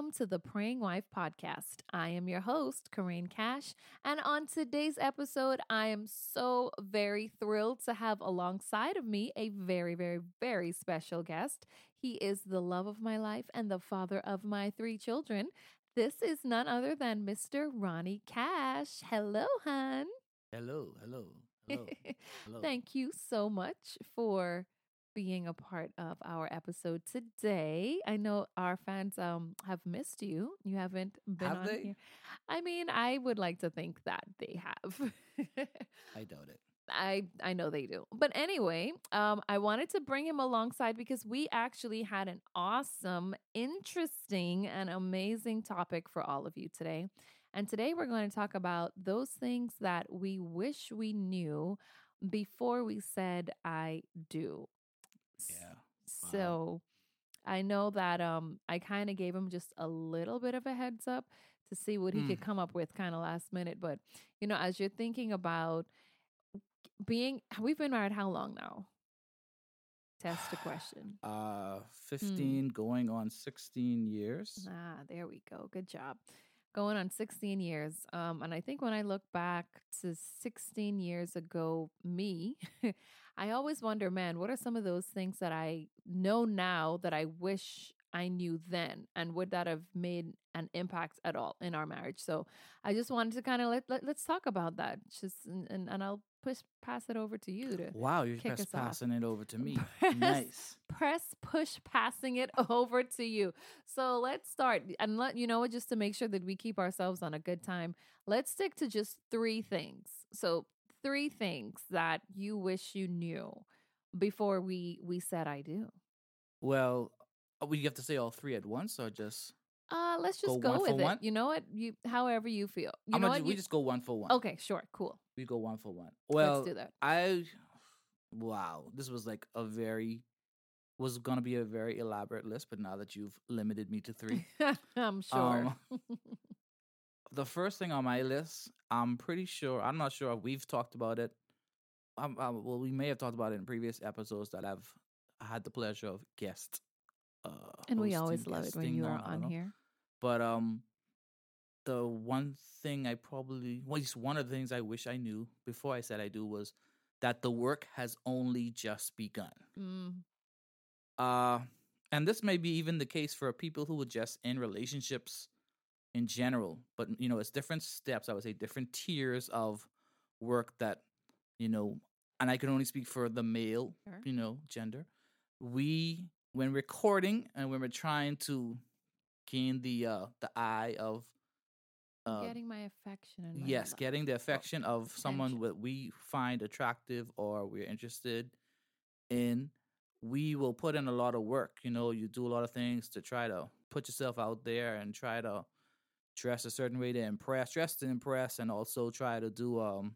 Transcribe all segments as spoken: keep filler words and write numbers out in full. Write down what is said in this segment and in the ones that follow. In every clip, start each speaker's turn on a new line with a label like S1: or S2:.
S1: welcome to the Praying Wife podcast. I am your host, Corinne Cash, and on today's episode, I am so very thrilled to have alongside of me a very, very, very special guest. He is the love of my life and the father of my three children. This is none other than Mister Ronnie Cash. Hello, hon.
S2: Hello, hello, hello, hello.
S1: Thank you so much for being a part of our episode today. I know our fans um have missed you. You haven't been
S2: Have
S1: on
S2: they?
S1: here. I mean, I would like to think that they have.
S2: I doubt it.
S1: I I know they do. But anyway, um I wanted to bring him alongside because we actually had an awesome, interesting and amazing topic for all of you today. And today we're going to talk about those things that we wish we knew before we said I do. S-
S2: Yeah. Wow.
S1: So I know that um I kind of gave him just a little bit of a heads up to see what he could
S2: Mm.
S1: come up with kind of last minute. But you know, as you're thinking about being, we've been married how long now? Test the question.
S2: Uh,
S1: Hmm.
S2: fifteen going on sixteen years.
S1: Ah, there we go. Good job. Going on sixteen years. Um, and I think when I look back to sixteen years ago, me, I always wonder, man, what are some of those things that I know now that I wish I knew then? And would that have made an impact at all in our marriage? So I just wanted to kind of let, let, let's talk about that. Just and, and, and I'll push pass it over to you to
S2: Wow, you're
S1: kick
S2: just
S1: us off.
S2: passing it over to me.
S1: Press,
S2: Nice.
S1: press, push, passing it over to you. So let's start. And let you know what, just to make sure that we keep ourselves on a good time, let's stick to just three things. So three things that you wish you knew before we we said I do.
S2: Well, uh, we have to say all three at once, or just
S1: Uh, let's
S2: go
S1: just
S2: one
S1: go
S2: for
S1: with it.
S2: one?
S1: You know what? You however you feel. You
S2: I'm
S1: know
S2: gonna.
S1: what?
S2: ju- We
S1: You
S2: just go one for one.
S1: okay, sure, cool.
S2: We go one for one.
S1: Let's
S2: Well,
S1: do that.
S2: I. Wow, this was like a very was gonna be a very elaborate list, but now that you've limited me to three,
S1: I'm sure.
S2: um, the first thing on my list, I'm pretty sure. I'm not sure if we've talked about it. Um, uh, well, we may have talked about it in previous episodes that I've had the pleasure of guest uh,
S1: And we
S2: hosting,
S1: always love it when
S2: guesting
S1: you are
S2: on. I don't
S1: on
S2: know,
S1: here.
S2: but um, the one thing I probably, well, at least one of the things I wish I knew before I said I do was that the work has only just begun.
S1: Mm,
S2: Uh, and this may be even the case for people who are just in relationships in general, but you know, it's different steps. I would say different tiers of work that you know, and I can only speak for the male,
S1: sure.
S2: you know, gender. We when we're courting and when we're trying to gain the uh the eye of uh
S1: Getting my affection and my
S2: yes,
S1: love.
S2: getting the
S1: Oh,
S2: affection of someone
S1: attention.
S2: that we find attractive or we're interested in, we will put in a lot of work. You know, you do a lot of things to try to put yourself out there and try to dress a certain way to impress, dress to impress, and also try to do um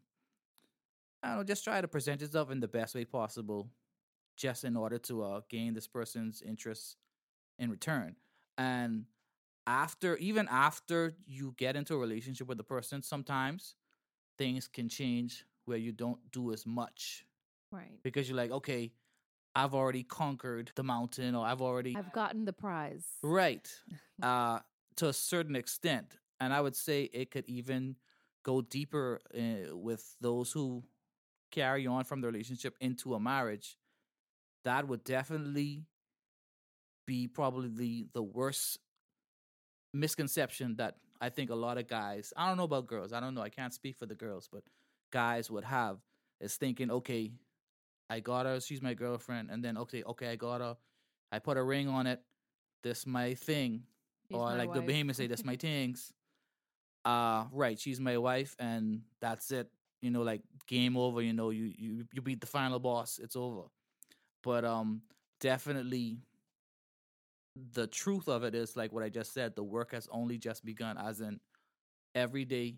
S2: I don't know, just try to present yourself in the best way possible, just in order to uh, gain this person's interest in return. And after, even after you get into a relationship with the person, sometimes things can change where you don't do as much
S1: Right.
S2: because you're like, okay, I've already conquered the mountain, or I've already
S1: I've gotten the prize.
S2: right uh, to a certain extent. And I would say it could even go deeper uh, with those who carry on from the relationship into a marriage. That would definitely be probably the the worst misconception that I think a lot of guys, I don't know about girls, I don't know, I can't speak for the girls, but guys would have is thinking, okay, I got her, she's my girlfriend, and then okay, okay, I got her, I put a ring on it, this my thing,
S1: She's
S2: or
S1: my
S2: like the
S1: wife.
S2: Bahamians say, that's my things. Uh right, she's my wife, and that's it. You know, like game over. You know, you you you beat the final boss. It's over. But um, definitely the truth of it is like what I just said. The work has only just begun. As in, every day,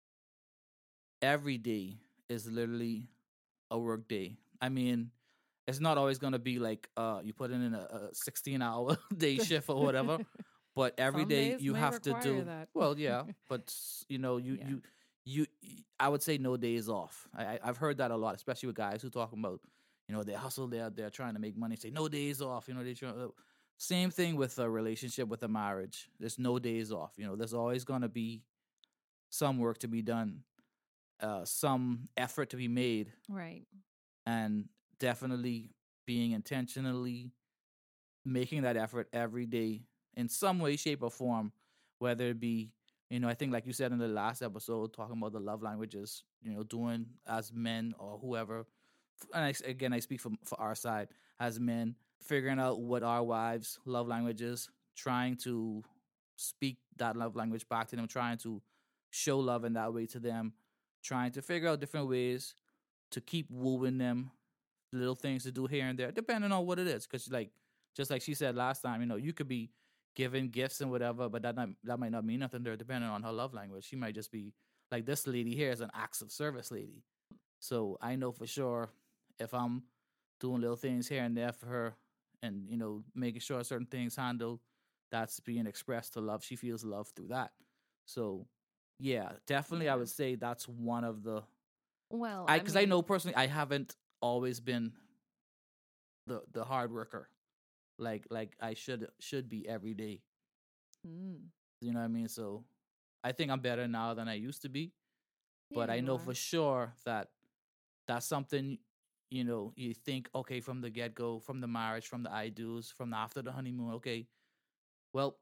S2: every day is literally a work day. I mean, it's not always gonna be like uh you put in a, a sixteen hour day shift or whatever. But every
S1: Some
S2: day
S1: days
S2: you
S1: may
S2: have to
S1: require
S2: do
S1: that.
S2: well, yeah. But s- you know, you
S1: Yeah.
S2: you you. I would say no days off. I, I I've heard that a lot, especially with guys who talk about you know they hustle, they're they're trying to make money. Say no days off. You know they try, Same thing with a relationship, with a marriage. There's no days off. You know, there's always gonna be some work to be done, uh, some effort to be made,
S1: Right.
S2: and definitely being intentionally making that effort every day in some way, shape, or form, whether it be, you know, I think like you said in the last episode, talking about the love languages, you know, doing as men or whoever, and I, s- again, I speak from for our side as men, figuring out what our wives' love languages, trying to speak that love language back to them, trying to show love in that way to them, trying to figure out different ways to keep wooing them, little things to do here and there, depending on what it is. Because like just like she said last time, you know, you could be giving gifts and whatever, but that not, that might not mean nothing to her, depending on her love language. She might just be like, this lady here is an acts of service lady. So I know for sure if I'm doing little things here and there for her, and you know, making sure certain things handled, that's being expressed to love. She feels love through that. So yeah, definitely, I
S1: Yeah.
S2: would say that's one of the
S1: Well,
S2: I
S1: I
S2: because I
S1: mean,
S2: know personally I haven't always been the the hard worker like like I should should be every day.
S1: mm,
S2: You know what I mean? So I think I'm better now than I used to be,
S1: yeah,
S2: but I
S1: you
S2: know
S1: are.
S2: for sure that that's something, you know, you think, okay, from the get go, from the marriage, from the I do's, from the after the honeymoon, okay, well,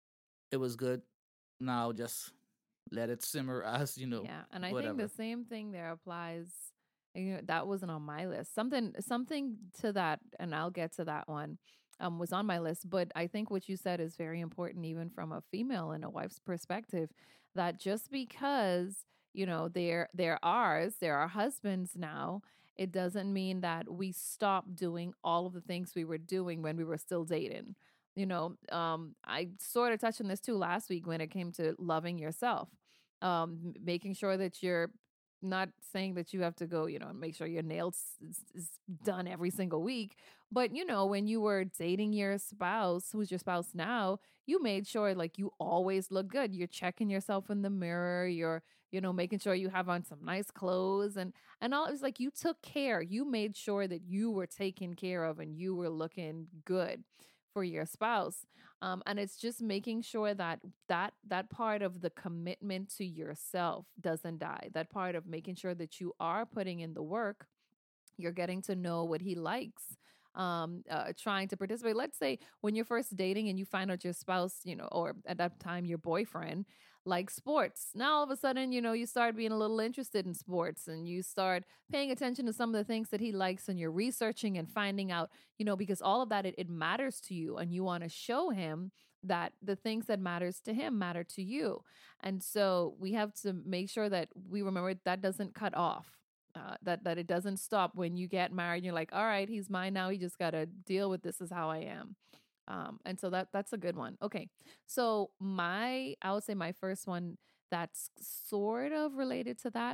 S2: it was good. Now just let it simmer as, you know,
S1: Yeah, and I think the
S2: whatever.
S1: same thing there applies. You know, that wasn't on my list. Something, something to that, and I'll get to that one. Um, was on my list, but I think what you said is very important, even from a female and a wife's perspective. That just because you know they're they're ours, they're our husbands now, it doesn't mean that we stop doing all of the things we were doing when we were still dating. You know, um, I sort of touched on this too last week when it came to loving yourself, um m- making sure that you're not saying that you have to go, you know, and make sure your nails is, is done every single week. But, you know, when you were dating your spouse, who's your spouse now, you made sure like you always look good. You're checking yourself in the mirror. You're, you know, making sure you have on some nice clothes and, and all. It was like you took care. You made sure that you were taken care of and you were looking good for your spouse. Um, and it's just making sure that that that part of the commitment to yourself doesn't die. That part of making sure that you are putting in the work, you're getting to know what he likes, um uh, trying to participate. Let's say when you're first dating and you find out your spouse, you know, or at that time your boyfriend likes sports. Now all of a sudden, you know, you start being a little interested in sports and you start paying attention to some of the things that he likes, and you're researching and finding out, you know, because all of that, it, it matters to you, and you want to show him that the things that matters to him matter to you. And so we have to make sure that we remember that doesn't cut off, uh, that that it doesn't stop when you get married. You're like, all right, he's mine now. He just got to deal with this is how I am. Um, and so that that's a good one. Okay, so my I would say my first one that's sort of related to that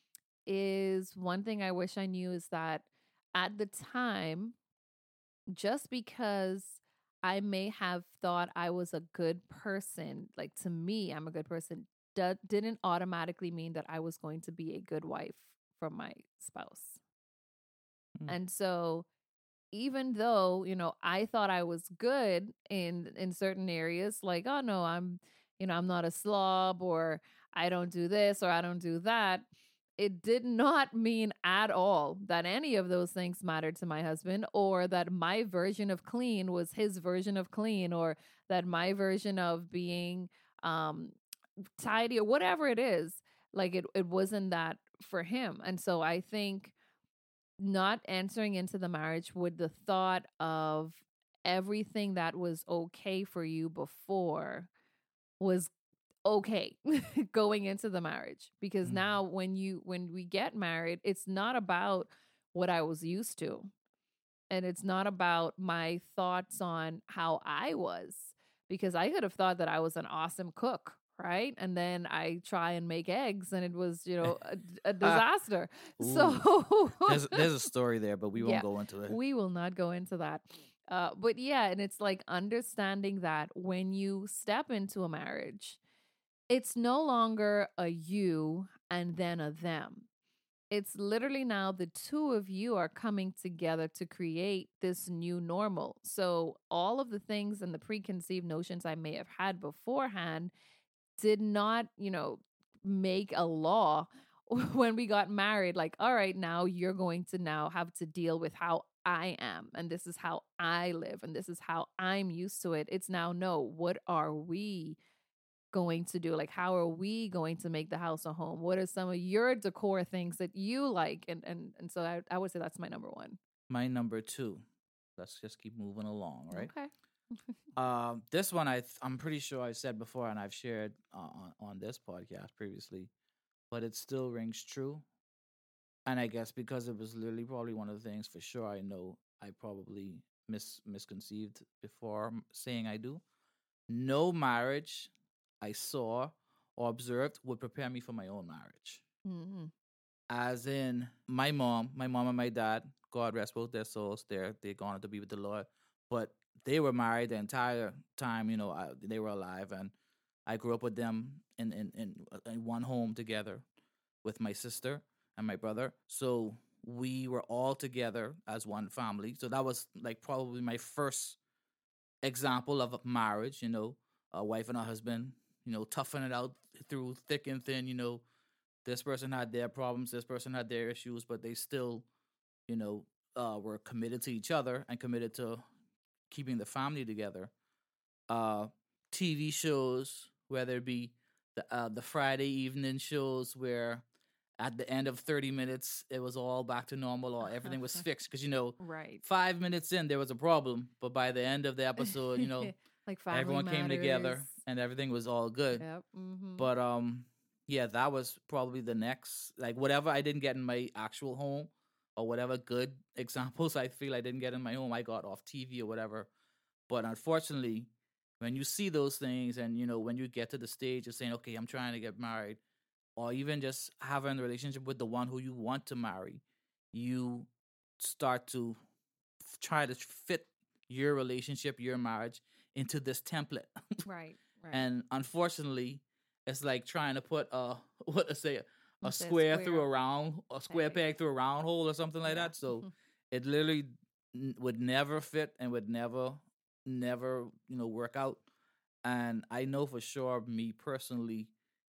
S1: is one thing I wish I knew is that at the time, just because I may have thought I was a good person, like to me, I'm a good person, that didn't automatically mean that I was going to be a good wife for my spouse.
S2: Mm.
S1: And so even though, you know, I thought I was good in in certain areas, like, oh no, I'm, you know, I'm not a slob, or I don't do this or I don't do that, it did not mean at all that any of those things mattered to my husband, or that my version of clean was his version of clean, or that my version of being um tidy or whatever it is, like it it wasn't that for him. And so I think not entering into the marriage with the thought of everything that was okay for you before was okay going into the marriage, because
S2: Mm.
S1: now when you when we get married, it's not about what I was used to, and it's not about my thoughts on how I was, because I could have thought that I was an awesome cook, right? And then I try and make eggs and it was, you know, a, a disaster.
S2: Ooh,
S1: So
S2: there's there's a story there, but we won't
S1: yeah,
S2: go into it.
S1: we will not go into that. Uh, but yeah, and it's like understanding that when you step into a marriage, it's no longer a you and then a them. It's literally now the two of you are coming together to create this new normal. So all of the things and the preconceived notions I may have had beforehand did not, you know, make a law when we got married. Like, all right, now you're going to now have to deal with how I am, and this is how I live, and this is how I'm used to it. It's now, no, what are we going to do? Like, how are we going to make the house a home? What are some of your decor things that you like? And and and so I, I would say that's my number one.
S2: My number two. Let's just keep moving along, right?
S1: Okay.
S2: Um, this one I th- I'm pretty sure I said before, and I've shared uh, on on this podcast previously, but it still rings true. And I guess because it was literally probably one of the things for sure I know I probably mis misconceived before m- saying I do. No marriage I saw or observed would prepare me for my own marriage.
S1: Mm-hmm.
S2: As in my mom, my mom and my dad, God rest both their souls, they're they're gone to be with the Lord. But they were married the entire time, you know, I, they were alive, and I grew up with them in in, in uh, in one home together with my sister and my brother. So we were all together as one family. So that was like probably my first example of a marriage, you know, a wife and a husband, you know, toughing it out through thick and thin, you know. This person had their problems, this person had their issues, but they still, you know, uh, were committed to each other and committed to keeping the family together. Uh, T V shows, whether it be the uh, the Friday evening shows where at the end of thirty minutes it was all back to normal or everything was fixed, because you know
S1: Right.
S2: five minutes in there was a problem, but by the end of the episode, you know,
S1: Like Family
S2: everyone came
S1: Matters.
S2: together and everything was all good.
S1: Yep. Mm-hmm.
S2: But um, yeah, that was probably the next, like whatever I didn't get in my actual home, or whatever good examples I feel I didn't get in my home, I got off T V or whatever. But unfortunately, when you see those things, and you know, when you get to the stage of saying, okay, I'm trying to get married, or even just having a relationship with the one who you want to marry, you start to f- try to fit your relationship, your marriage into this template.
S1: Right. Right.
S2: And unfortunately, it's like trying to put a what to say a
S1: You said
S2: square through
S1: square
S2: a round, a square
S1: peg.
S2: peg through a round hole or something like
S1: Yeah.
S2: that. So it literally n- would never fit and would never, never, you know, work out. And I know for sure, me personally,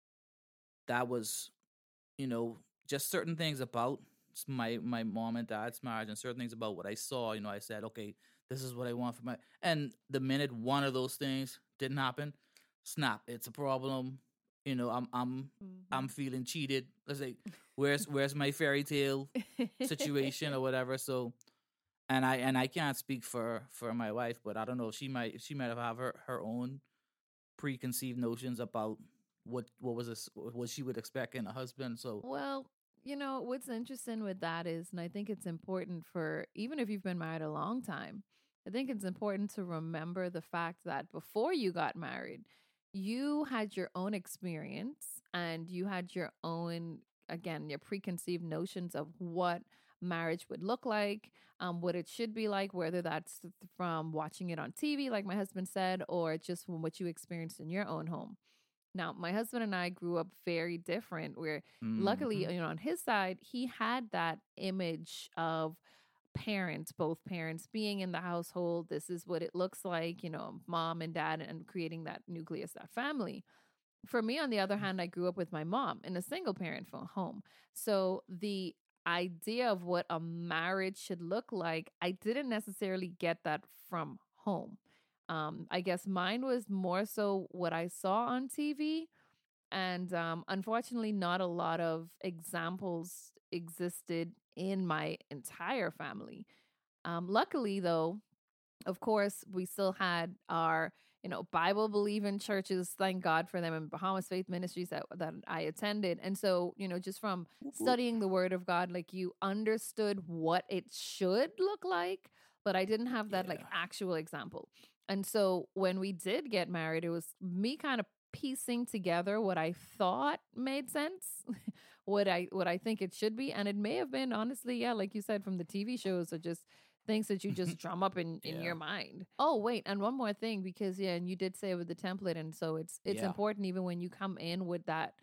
S2: that was, you know, just certain things about s- my my mom and dad's marriage, and certain things about what I saw. You know, I said, okay, this is what I want for my. And the minute one of those things didn't happen, snap, it's a problem. You know, I'm I'm I'm feeling cheated. Let's say, where's where's my fairy tale situation or whatever. So, and I and I can't speak for for my wife, but I don't know. She might she might have have her her own preconceived notions about what what was this, what she would expect in a husband. So
S1: Well, you know, what's interesting with that is, and I think it's important for even if you've been married a long time, I think it's important to remember the fact that before you got married, you had your own experience and you had your own, again, your preconceived notions of what marriage would look like, um, what it should be like, whether that's th- from watching it on T V, like my husband said, or just from what you experienced in your own home. Now, my husband and I grew up very different, where luckily,
S2: mhm.
S1: you know, on his side, he had that image of parents, both parents being in the household. This is what it looks like, you know, mom and dad, and creating that nucleus, that family. For me, on the other hand, I grew up with my mom in a single parent fo- home. So the idea of what a marriage should look like, I didn't necessarily get that from home. Um, I guess mine was more so what I saw on T V. And um, unfortunately, not a lot of examples existed in my entire family. Um, luckily, though, of course, we still had our, you know, Bible believing churches. Thank God for them, and Bahamas Faith Ministries that that I attended. And so, you know, just from
S2: Whoop, whoop.
S1: studying the Word of God, like you understood what it should look like, but I didn't have that like
S2: Yeah.
S1: actual example. And so when we did get married, it was me kind of piecing together what I thought made sense, what I what I think it should be, and it may have been honestly, yeah, like you said, from the T V shows or just things that you just drum up in in
S2: Yeah.
S1: your mind. Oh, wait, and one more thing, because yeah, and you did say with the template, and so it's it's
S2: Yeah.
S1: important even when you come in with that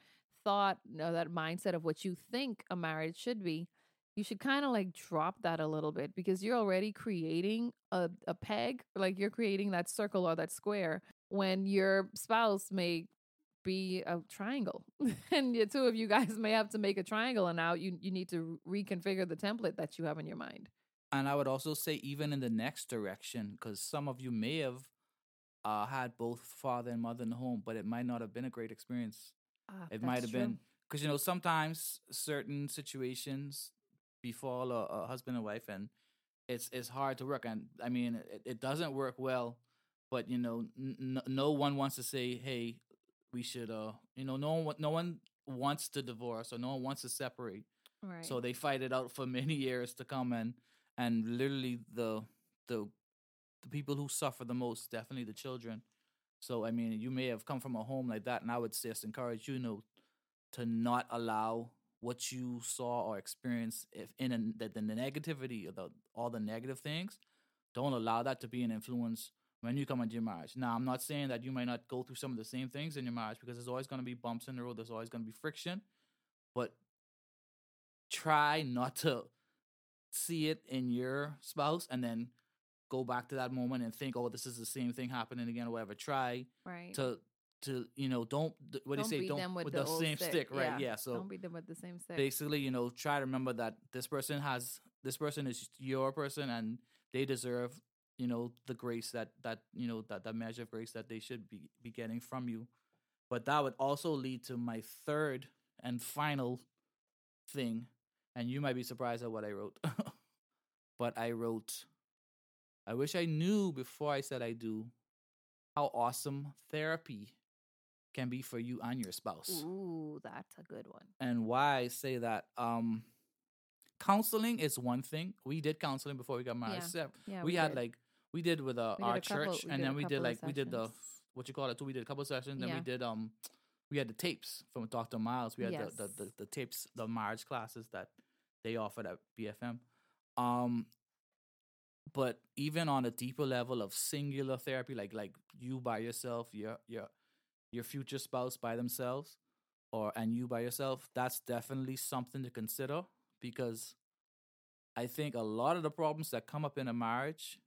S1: thought, no, that mindset of what you think a marriage should be, you should kind of like drop that a little bit because you're already creating a, a peg, like you're creating that circle or that square when your spouse may be a triangle and the two of you guys may have to make a triangle, and now you, you need to reconfigure the template that you have in your mind.
S2: And I would also say, even in the next direction, because some of you may have uh, had both father and mother in the home, but it might not have been a great experience.
S1: Ah,
S2: It might
S1: that's
S2: have
S1: true.
S2: been, because, you know, sometimes certain situations befall a, a husband and wife, and it's it's hard to work. And I mean, it, it doesn't work well, but, you know, n- n- no one wants to say, hey, we should, uh, you know, no one, wa- no one wants to divorce, or no one wants to separate.
S1: Right.
S2: So they fight it out for many years to come, and and literally the the the people who suffer the most, definitely the children. So I mean, you may have come from a home like that, and I would just encourage you, you know, to not allow what you saw or experienced, if in a, the, the negativity, or the all the negative things, don't allow that to be an influence when you come into your marriage. Now, I'm not saying that you might not go through some of the same things in your marriage, because there's always going to be bumps in the road. There's always going to be friction, but try not to see it in your spouse and then go back to that moment and think, oh, this is the same thing happening again or whatever. Try
S1: Right.
S2: to to you know, don't th- what do you
S1: Don't
S2: say?
S1: beat
S2: Don't
S1: them with
S2: with
S1: the
S2: the
S1: old
S2: same
S1: stick.
S2: stick, right?
S1: Yeah.
S2: Yeah. So
S1: Don't beat them with the same stick.
S2: basically, you know, try to remember that this person has this person is your person, and they deserve, you know, the grace that that you know that that measure of grace that they should be be getting from you. But that would also lead to my third and final thing, and you might be surprised at what I wrote. But I wrote, I wish I knew before I said I do how awesome therapy can be for you and your spouse.
S1: Ooh, that's a good one.
S2: And why I say that, um, counseling is one thing. We did counseling before we got married.
S1: Yeah.
S2: So
S1: Yeah,
S2: we,
S1: we
S2: had
S1: did.
S2: like we did with uh,
S1: We did
S2: our
S1: a couple-
S2: church,
S1: we
S2: and
S1: did a
S2: then we did
S1: couple of
S2: like we did the
S1: sessions.
S2: what you call it too. We did a couple of sessions. Then
S1: Yeah.
S2: we did um we had the tapes from Doctor Miles. We had
S1: Yes.
S2: the, the, the the tapes, the marriage classes that they offered at B F M. Um, but even on a deeper level of singular therapy, like like you by yourself, your your your future spouse by themselves, or and you by yourself, that's definitely something to consider, because I think a lot of the problems that come up in a marriage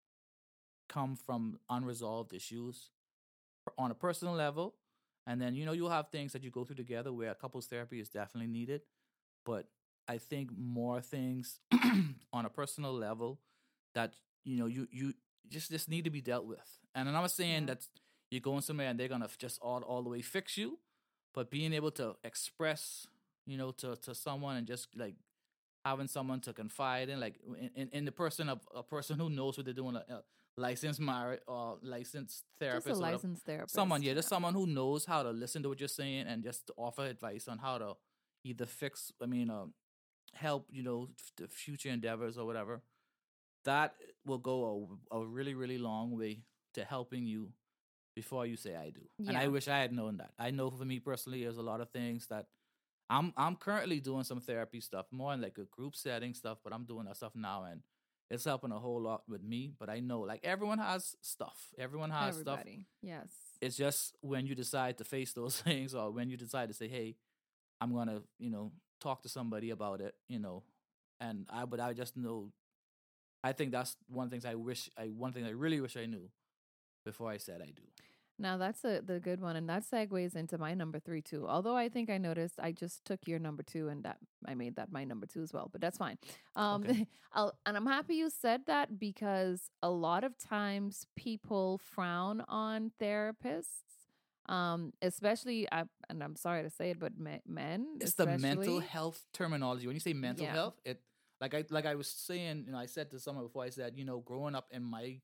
S2: come from unresolved issues on a personal level. And then, you know, you'll have things that you go through together where a couples therapy is definitely needed. But I think more things on a personal level that, you know, you you just just need to be dealt with. And I'm not saying
S1: Yeah.
S2: that you're going somewhere and they're gonna just all all the way fix you, but being able to express, you know, to to someone, and just like having someone to confide in, like in, in, in the person of a person who knows what they're doing, a, a licensed marriage or licensed therapist,
S1: Just a
S2: or whatever.
S1: licensed therapist.
S2: Someone, yeah, just someone who knows how to listen to what you're saying and just to offer advice on how to either fix, I mean, uh, help, you know, f- the future endeavors or whatever. That will go a, a really, really long way to helping you before you say I do. And I
S1: Yeah.
S2: wish I had known that. I know for me personally, there's a lot of things that I'm I'm currently doing some therapy stuff, more in like a group setting stuff, but I'm doing that stuff now, and it's helping a whole lot with me. But I know, like, everyone has stuff. Everyone has stuff.
S1: Everybody. Yes.
S2: It's just when you decide to face those things, or when you decide to say, "Hey, I'm gonna," you know, talk to somebody about it, you know. And I, but I just know, I think that's one thing I wish I one thing I really wish I knew before I said I do.
S1: Now that's a the good one, and that segues into my number three too. Although I think I noticed I just took your number two, and that I made that my number two as well. But that's fine. Um,
S2: Okay.
S1: I'll, and I'm happy you said that, because a lot of times people frown on therapists, um, especially I, and I'm sorry to say it, but me, men,
S2: It's the mental
S1: especially.
S2: health terminology. When you say mental
S1: Yeah.
S2: health, it like I like I was saying, you know, I said to someone before, I said, you know, growing up in my,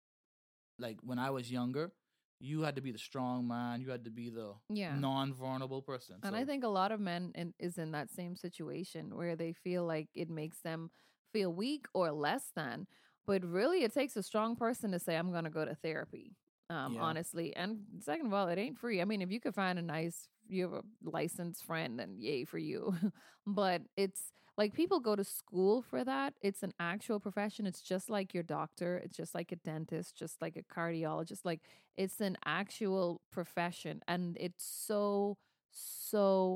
S2: like when I was younger, you had to be the strong man, you had to be the
S1: Yeah.
S2: non-vulnerable person.
S1: And
S2: So
S1: I think a lot of men in, is in that same situation where they feel like it makes them feel weak or less than. But really, it takes a strong person to say, I'm going to go to therapy, um,
S2: Yeah.
S1: honestly. And second of all, it ain't free. I mean, if you could find a nice, you have a licensed friend, then yay for you. But it's like people go to school for that. It's an actual profession. It's just like your doctor, it's just like a dentist, just like a cardiologist. Like, it's an actual profession, and it's so so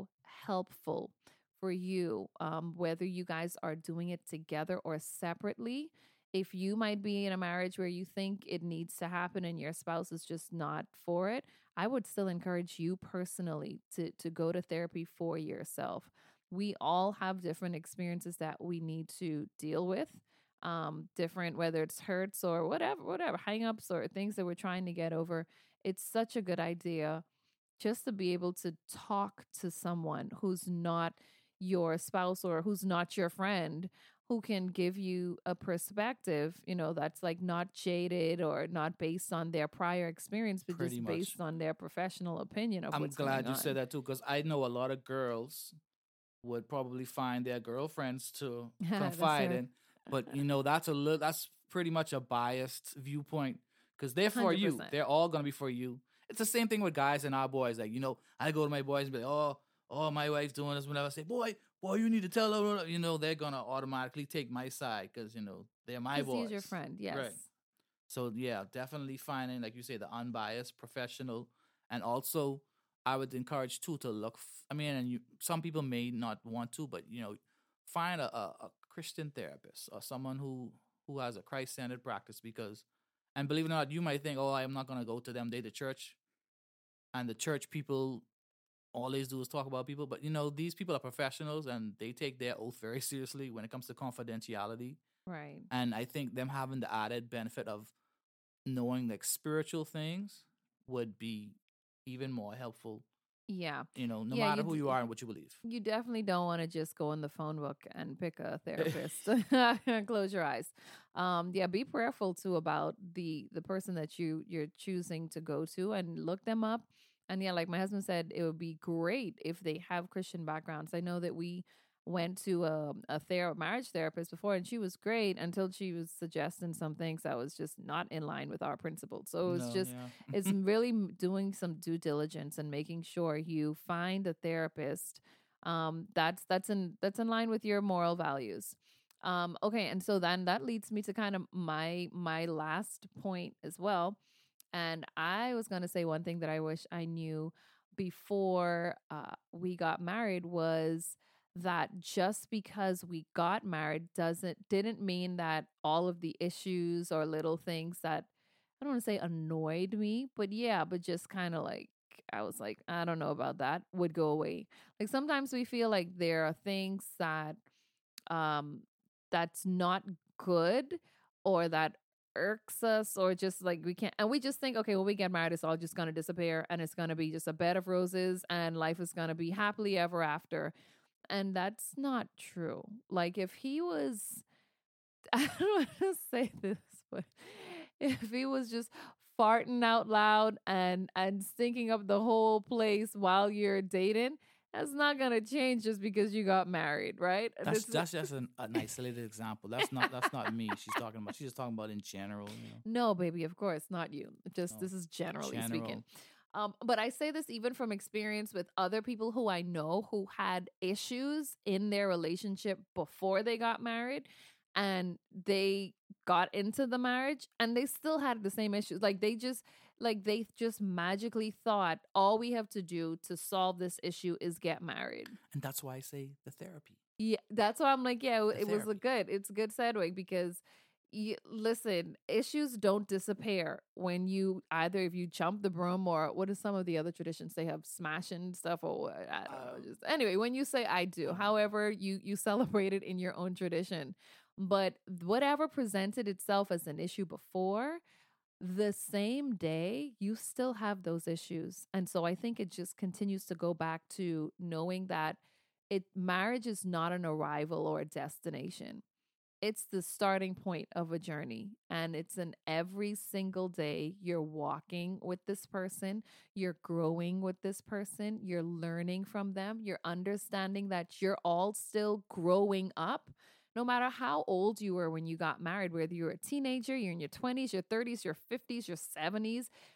S1: helpful for you, um, whether you guys are doing it together or separately. If you might be in a marriage where you think it needs to happen and your spouse is just not for it, I would still encourage you personally to to go to therapy for yourself. We all have different experiences that we need to deal with. Um, different, whether it's hurts or whatever, whatever, hang-ups or things that we're trying to get over. It's such a good idea just to be able to talk to someone who's not your spouse or who's not your friend, who can give you a perspective, you know, that's like not jaded or not based on their prior experience, but
S2: Pretty
S1: just
S2: much.
S1: based on their professional opinion of
S2: I'm
S1: what's going
S2: glad you said
S1: on.
S2: that too, because I know a lot of girls would probably find their girlfriends to
S1: That's
S2: confide
S1: right.
S2: in, but you know that's a little that's pretty much a biased viewpoint because they're for you.
S1: one hundred percent.
S2: They're all gonna be for you. It's the same thing with guys and our boys. Like you know, I go to my boys and be like, oh, oh, my wife's doing this. Whenever I say, boy, boy, you need to tell her, you know, they're gonna automatically take my side because you know they're my
S1: Because he's your
S2: boys,
S1: friend. Yes.
S2: right? So yeah, definitely finding, like you say, the unbiased professional, and also I would encourage too to look. F- I mean, and you, some people may not want to, but you know, find a, a, a Christian therapist or someone who who has a Christ centered practice because, and believe it or not, you might think, oh, I'm not gonna go to them. They the church, and the church people all they do is talk about people, but you know, these people are professionals and they take their oath very seriously when it comes to confidentiality.
S1: Right.
S2: And I think them having the added benefit of knowing like spiritual things would be even more helpful,
S1: Yeah.
S2: you know, no
S1: Yeah.
S2: matter
S1: You,
S2: who
S1: d-
S2: you are and what you believe.
S1: you definitely don't want to just go in the phone book and pick a therapist. Close your eyes. Um, yeah, be prayerful too about the the person that you you're choosing to go to and look them up. And yeah, like my husband said, it would be great if they have Christian backgrounds. I know that we went to a a ther- marriage therapist before, and she was great until she was suggesting some things that was just not in line with our principles. So it was
S2: No,
S1: just it's
S2: yeah.
S1: really m- doing some due diligence and making sure you find a therapist um that's that's in that's in line with your moral values. Um okay, and so then that leads me to kind of my my last point as well. And I was going to say one thing that I wish I knew before uh, we got married was that just because we got married doesn't didn't mean that all of the issues or little things that I don't want to say annoyed me, but yeah, but just kind of like I was like, I don't know about that, would go away. Like sometimes we feel like there are things that um that's not good or that irks us or just like we can't and we just think okay when we get married it's all just going to disappear and it's going to be just a bed of roses and life is going to be happily ever after, and that's not true. Like if he was I don't want to say this, but if he was just farting out loud and and stinking up the whole place while you're dating, that's not gonna change just because you got married, right? And
S2: That's
S1: it's
S2: that's just an, an isolated example. That's not that's not me. She's talking about. She's just talking about in general. You know,
S1: no, baby, of course, not you. Just
S2: so
S1: this is generally speaking.
S2: general.
S1: Um, but I say this even from experience with other people who I know who had issues in their relationship before they got married and they got into the marriage and they still had the same issues. Like they just like they just magically thought all we have to do to solve this issue is get married.
S2: And that's why I say the therapy.
S1: Yeah, that's why I'm like, yeah,
S2: The
S1: it was a
S2: therapy.
S1: good. It's a good segue because you, listen, issues don't disappear when you either if you jump the broom or what are some of the other traditions they have smashing stuff or what, I don't know.
S2: Um,
S1: Just anyway, when you say I do,
S2: um,
S1: however you you celebrate it in your own tradition, but whatever presented itself as an issue before, the same day you still have those issues. And so I think it just continues to go back to knowing that it marriage is not an arrival or a destination. It's the starting point of a journey. And it's an every single day you're walking with this person, you're growing with this person, you're learning from them, you're understanding that you're all still growing up. No matter how old you were when you got married, whether you're a teenager, you're in your twenties, your thirties, your fifties, your seventies,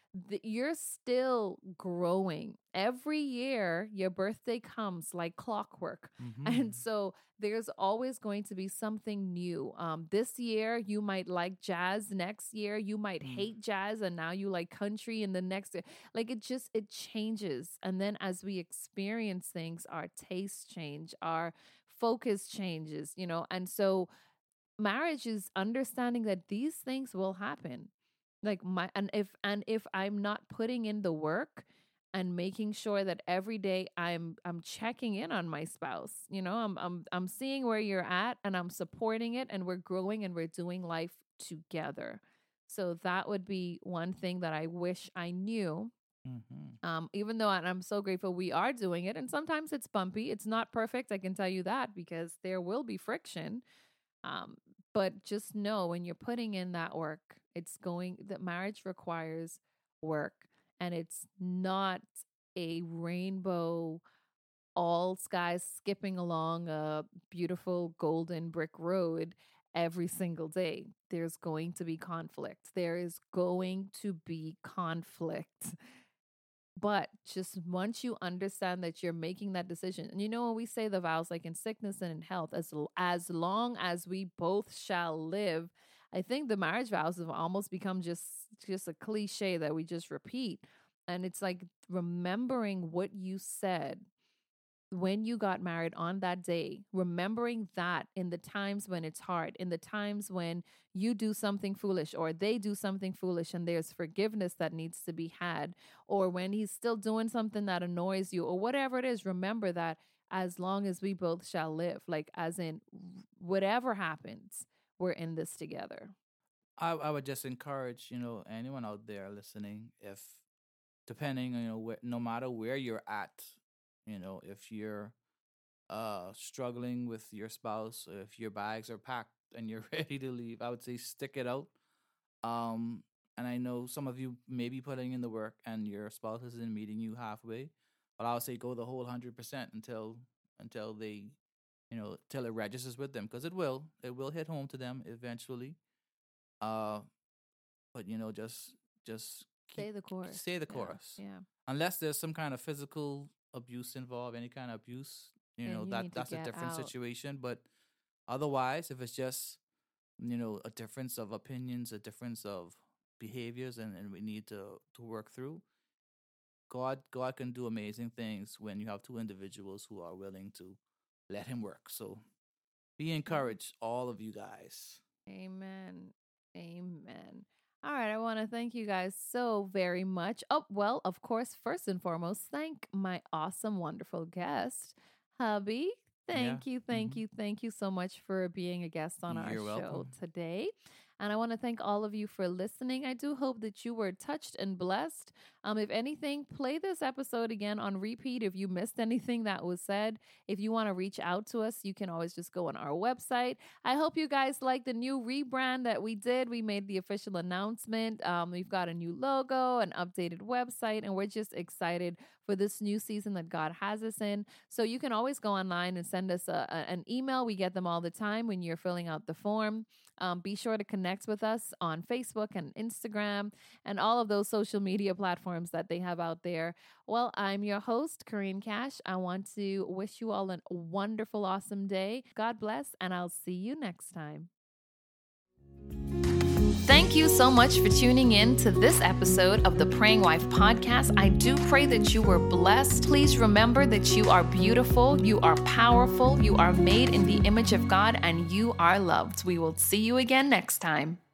S1: th- you're still growing. Every year, your birthday comes like clockwork. And
S2: Mm-hmm.
S1: so there's always going to be something new. Um, this year, you might like jazz. Next year, you might
S2: Mm.
S1: hate jazz. And now you like country. And the next year, like it just, it changes. And then as we experience things, our tastes change, our focus changes, you know? And so marriage is understanding that these things will happen, like my and if and if I'm not putting in the work and making sure that every day i'm i'm checking in on my spouse, you know, i'm i'm i'm seeing where you're at and I'm supporting it, and we're growing and we're doing life together. So that would be one thing that I wish I knew.
S2: Mm-hmm.
S1: Um even though, and I'm so grateful we are doing it, and sometimes it's bumpy, it's not perfect, I can tell you that, because there will be friction. um, but just know when you're putting in that work, it's going, that marriage requires work, and it's not a rainbow, all skies skipping along a beautiful golden brick road every single day. There's going to be conflict. There is going to be conflict. But just once you understand that you're making that decision, and you know, when we say the vows, like in sickness and in health, as l- as long as we both shall live, I think the marriage vows have almost become just just a cliche that we just repeat. And it's like remembering what you said when you got married on that day, remembering that in the times when it's hard, in the times when you do something foolish or they do something foolish and there's forgiveness that needs to be had, or when he's still doing something that annoys you, or whatever it is, remember that as long as we both shall live, like as in whatever happens, we're in this together.
S2: I I would just encourage, you know, anyone out there listening, if depending, you know, where, no matter where you're at, you know, if you're uh struggling with your spouse, or if your bags are packed and you're ready to leave, I would say stick it out. Um, and I know some of you may be putting in the work and your spouse isn't meeting you halfway, but I would say go the whole hundred percent until until they, you know, till it registers with them, because it will it will hit home to them eventually. Uh, but you know, just just keep
S1: Stay the course.
S2: stay the
S1: Yeah.
S2: course,
S1: Yeah.
S2: unless there's some kind of physical abuse involved, any kind of abuse. You
S1: Then
S2: know,
S1: you
S2: that
S1: need to
S2: that's a
S1: get
S2: different
S1: out.
S2: situation. But otherwise, if it's just, you know, a difference of opinions, a difference of behaviors, and, and we need to to work through, god god can do amazing things when you have two individuals who are willing to let him work. So be
S1: Yeah.
S2: encouraged, all of you guys.
S1: Amen. Amen. All right. I want to thank you guys so very much. Oh, well, of course, first and foremost, thank my awesome, wonderful guest, hubby.
S2: Yeah.
S1: Thank you. Thank
S2: Hmm.
S1: you. Thank you so much for being a guest on our
S2: You're
S1: show
S2: welcome.
S1: today. And I want to thank all of you for listening. I do hope that you were touched and blessed. Um, if anything, play this episode again on repeat if you missed anything that was said. If you want to reach out to us, you can always just go on our website. I hope you guys like the new rebrand that we did. We made the official announcement. Um, we've got a new logo, an updated website, and we're just excited for this new season that God has us in. So you can always go online and send us a, a, an email. We get them all the time when you're filling out the form. Um, be sure to connect with us on Facebook and Instagram and all of those social media platforms that they have out there. Well, I'm your host, Corinne Cash. I want to wish you all a wonderful, awesome day. God bless, and I'll see you next time. Thank you so much for tuning in to this episode of the Praying Wife podcast. I do pray that you were blessed. Please remember that you are beautiful, you are powerful, you are made in the image of God, and you are loved. We will see you again next time.